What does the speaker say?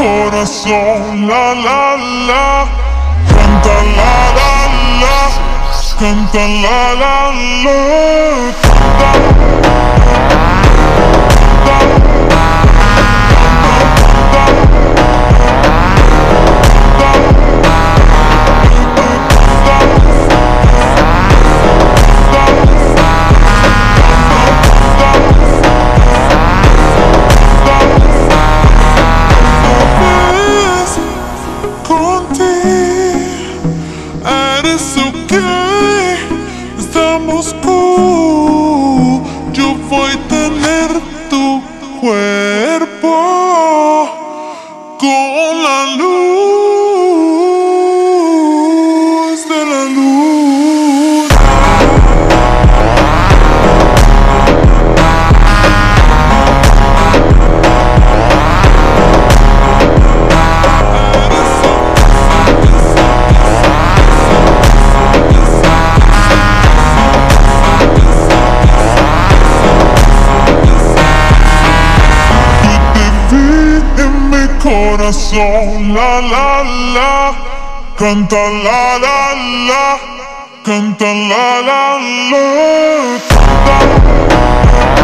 corazón, la la la. Canta la la la, canta la la la. Eres ok, estamos cool. Yo voy a tener tu cuerpo con la luz de la luna. Corazón, la la la, canta la la la, canta la la la.